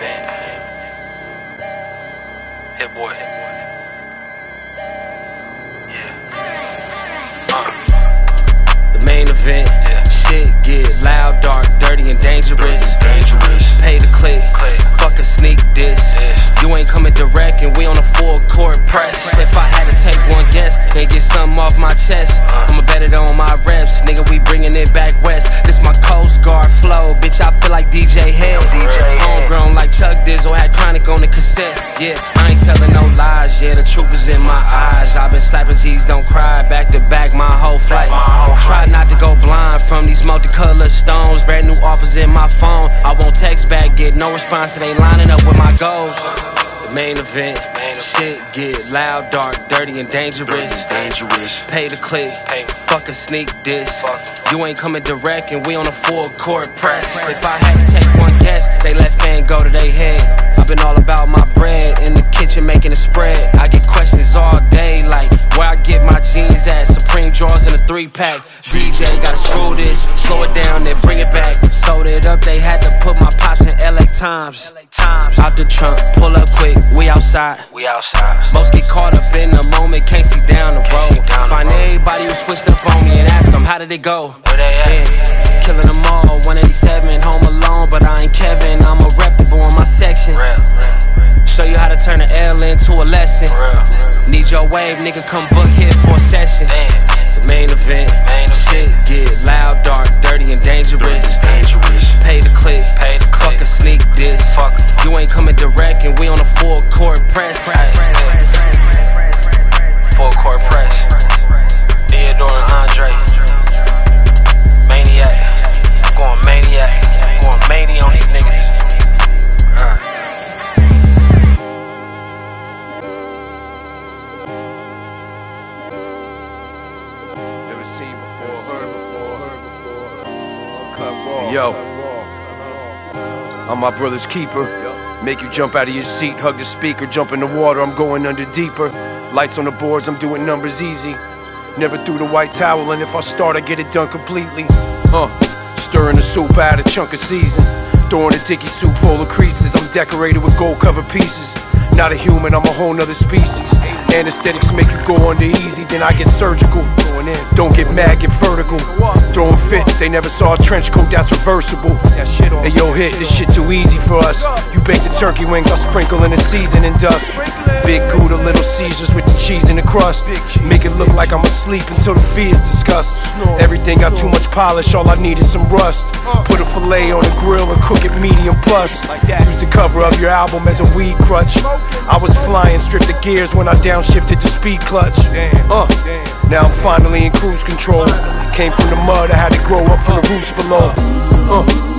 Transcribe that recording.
event. Hit boy. The main event. Shit get loud, dark, dirty, and dangerous. Pay the click. Fuck a sneak diss. You ain't coming direct, and we on a full court press. If I had to take one guess and get something off my chest, I'ma bet it on my reps. Nigga, we bringing it back west. This my Coast Guard flow, bitch. I feel like DJ Head. Homegrown like Chuck Dizzle, had Chronic on the cassette. Yeah, I ain't telling no lies. Yeah, the truth is in my eyes. I've been slapping G's, don't cry. Back to back my whole flight. Try not to go blind from these multicolored stones. Brand new offers in my phone. I won't text back, get no response. It ain't lining up with my goals. The main event. Shit get loud, dark, dirty, and dangerous. Pay the click. Fuck a sneak diss. You ain't coming direct, and we on a full court press. If I had to take one guess, they let fan go to their head. I've been all about my bread, in the kitchen making a spread. I get questions all day, like where I get my jeans at. Supreme drawers in a 3-pack. DJ gotta screw this, slow it down, then bring it back. Sold it up, they had to put my pops in LA Times. Out the trunk, pull up quick, we outside. Most get caught up in the moment, can't see down the road. Find everybody who switched up on me and ask them, how did it go? Yeah. Killing them all, 187, home alone, but I ain't Kevin, I'm a reputable in my section. Show you how to turn an L into a lesson. Need your wave, nigga, come book here for a session. The main event. Shit get loud, dark, dirty, and dangerous. Pay the click. Fuck a sneak diss. You ain't coming direct, and we on a full court press. Full court press. Theodore and Andre. Maniac. Going maniac. Going mania on these niggas. Never seen before, heard before. Yo, I'm my brother's keeper. Make you jump out of your seat, hug the speaker, jump in the water, I'm going under deeper. Lights on the boards, I'm doing numbers easy. Never threw the white towel, and if I start, I get it done completely. Stirring the soup, I had a chunk of season. Throwing a dicky soup full of creases. I'm decorated with gold-covered pieces. Not a human, I'm a whole nother species. Anesthetics make you go under easy, then I get surgical. Don't get mad, get vertical. Throwing fits, they never saw a trench coat that's reversible. Hey yo, hit, this shit too easy for us. You bake the turkey wings, I sprinkle in the seasoning dust. Big Gouda, little Caesars with the cheese and the crust. Make it look like I'm asleep until the fee is discussed. Everything got too much polish, all I need is some rust. Put a filet on the grill and cook it medium plus. Use the cover of your album as a weed crutch. I was flying, stripped the gears when I downshifted the speed clutch. Now I'm finally in cruise control. Came from the mud, I had to grow up from the roots below.